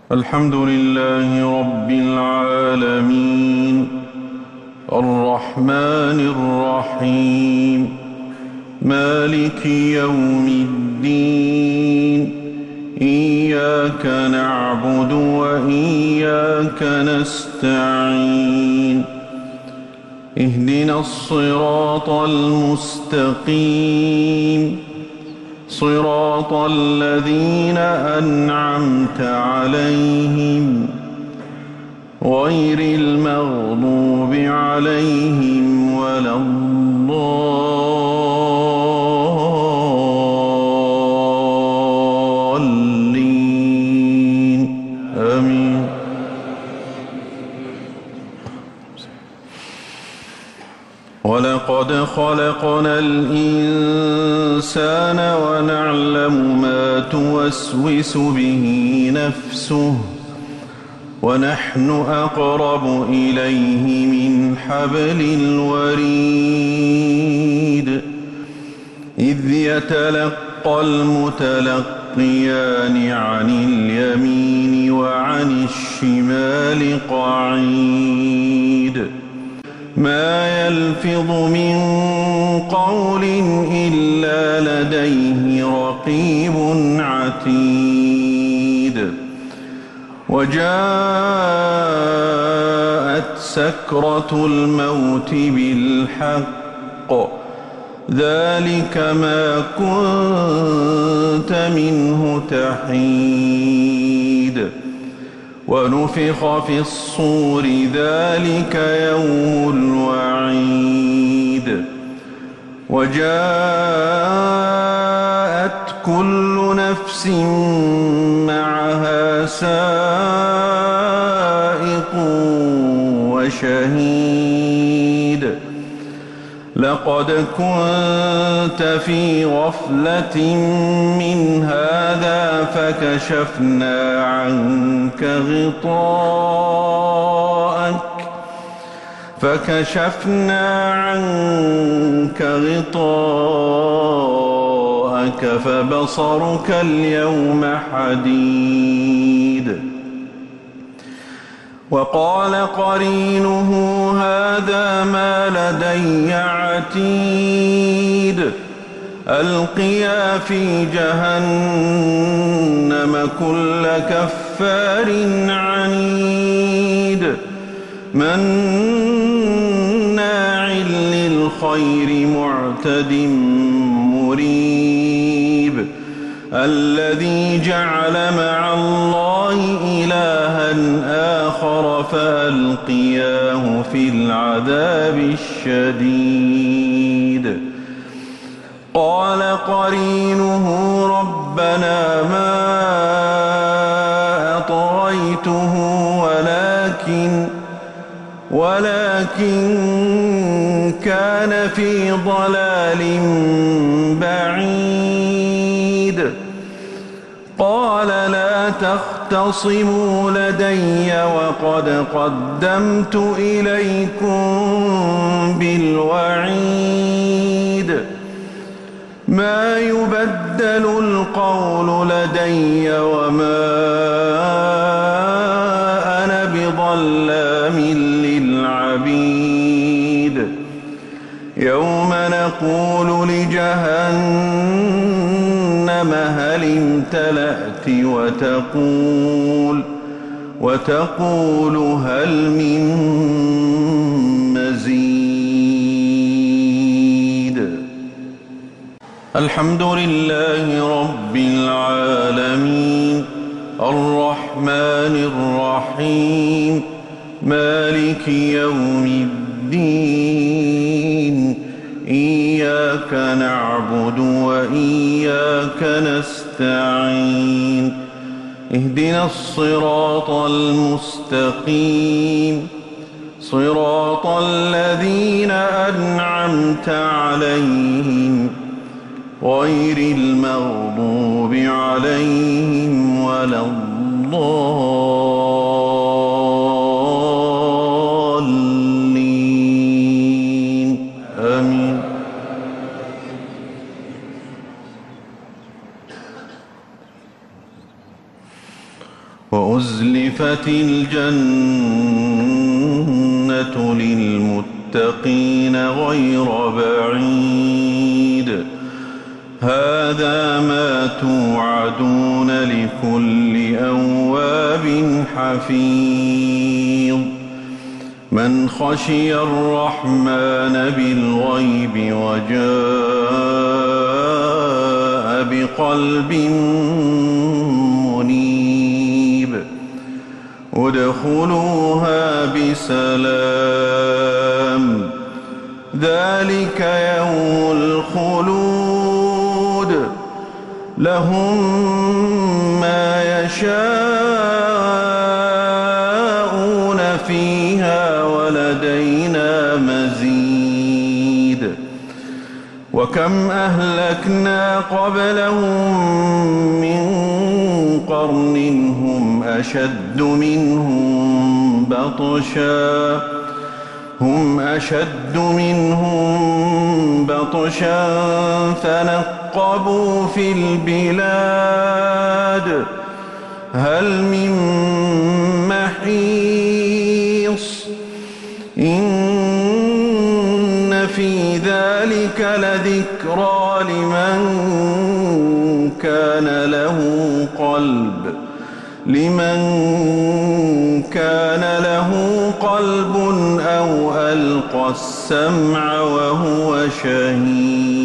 الحمد لله رب العالمين الرحمن الرحيم مالك يوم الدين إياك نعبد وإياك نستعين اهدنا الصراط المستقيم صراط الذين أنعمت عليهم غير المغضوب عليهم ولا الضالين آمين. ولقد خلقنا الإنسان ونعلم ما توسوس به نفسه ونحن أقرب إليه من حبل الوريد إذ يتلقى المتلقيان عن اليمين وعن الشمال قعيد ما يلفظ من قول إلا لديه رقيب عتيد وجاءت سكرة الموت بالحق ذلك ما كنت منه تحيد ونفخ في الصور ذلك يوم الوعيد وجاءت كل نفس معها سائق وشهيد لقد كنت في غفلة من هذا فكشفنا عنك غطاءك فبصرك اليوم حديد وقال قرينه هذا ما لدي عتيد ألقيا في جهنم كل كفار عنيد مناع للخير معتد مريب الذي جعل مع الله إلها آخر فألقياه في العذاب الشديد قال قرينه ربنا ما أطغيته ولكن كان في ضلال بعيد قال لا تختصموا لدي وقد قدمت إليكم بالوعيد ما يبدل القول لدي وما أنا بظلام للعبيد يوم نقول لجهنم هل امتلأت وتقول هل من مزيد. الحمد لله رب العالمين الرحمن الرحيم مالك يوم الدين إياك نعبد وإياك نستعين اهدنا الصراط المستقيم صراط الذين أنعمت عليهم غير المغضوب عليهم ولا الضالين آمين. وأزلفت الجنة للمتقين غير بعيد هذا ما توعدون لكل أواب حفيظ من خشي الرحمن بالغيب وجاء بقلب منيب ادخلوها بسلام ذلك يوم الخلود لهم ما يشاءون فيها ولدينا مزيد وكم أهلكنا قبلهم من قرن هم أشد منهم بطشا فنقبوا في البلاد هل من محيص إن في ذلك لذكرى لمن كان له قلب أو ألقى السمع وهو شهيد